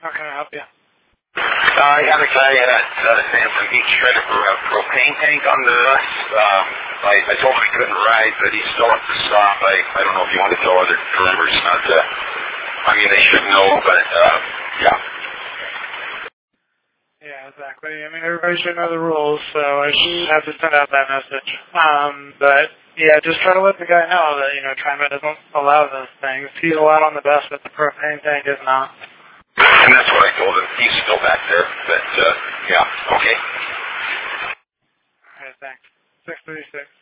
How can I help you? I got a guy at Sansom Beach trying for a propane tank on the bus. I told him he couldn't ride, but he's still at the stop. I don't know if you want to tell other drivers not to. I mean, they should know, but yeah. Yeah, exactly. I mean, everybody should know the rules, so I should have to send out that message. But yeah, just try to let the guy know that, TriMet doesn't allow those things. He's allowed on the bus, but the propane tank is not. And that's what I told him. He's still back there, but yeah, okay. All right, thanks. 636.